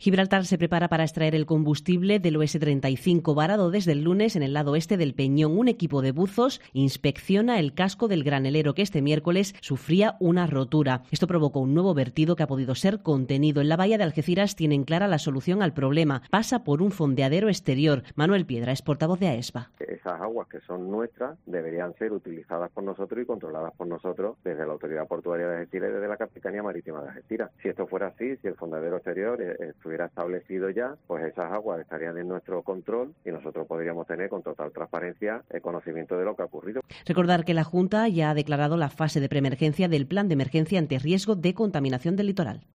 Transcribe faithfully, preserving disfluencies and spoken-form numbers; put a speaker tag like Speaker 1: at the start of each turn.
Speaker 1: Gibraltar se prepara para extraer el combustible del O S treinta y cinco, varado desde el lunes en el lado este del Peñón. Un equipo de buzos inspecciona el casco del granelero que este miércoles sufría una rotura. Esto provocó un nuevo vertido que ha podido ser contenido. En la bahía de Algeciras tienen clara la solución al problema. Pasa por un fondeadero exterior. Manuel Piedra es portavoz de AESBA.
Speaker 2: Esas aguas que son nuestras deberían ser utilizadas por nosotros y controladas por nosotros desde la Autoridad Portuaria de Algeciras y desde la Capitanía Marítima de Algeciras. Si esto fuera así, si el fondeadero exterior estuviera establecido ya, pues esas aguas estarían en nuestro control y nosotros podríamos tener con total transparencia el conocimiento de lo que ha ocurrido.
Speaker 1: Recordar que la Junta ya ha declarado la fase de preemergencia del Plan de Emergencia ante riesgo de contaminación del litoral.